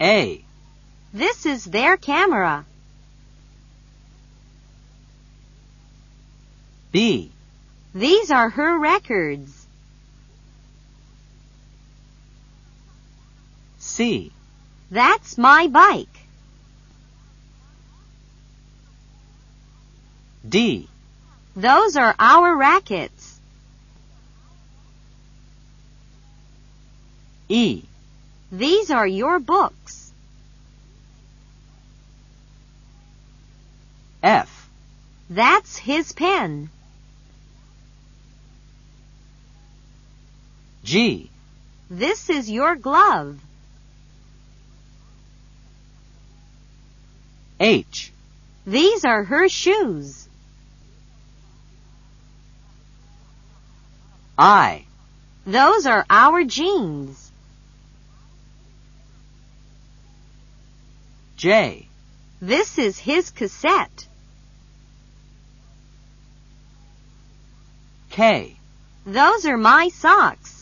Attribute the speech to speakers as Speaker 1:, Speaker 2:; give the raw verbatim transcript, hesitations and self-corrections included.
Speaker 1: A.
Speaker 2: This is their camera.
Speaker 1: B.
Speaker 2: These are her records.
Speaker 1: C.
Speaker 2: That's my bike.
Speaker 1: D.
Speaker 2: Those are our rackets.
Speaker 1: E.
Speaker 2: These are your books.
Speaker 1: F.
Speaker 2: That's his pen.
Speaker 1: G.
Speaker 2: This is your glove.
Speaker 1: H.
Speaker 2: These are her shoes.
Speaker 1: I.
Speaker 2: Those are our jeans.
Speaker 1: J.
Speaker 2: This is his cassette.
Speaker 1: K.
Speaker 2: Those are my socks.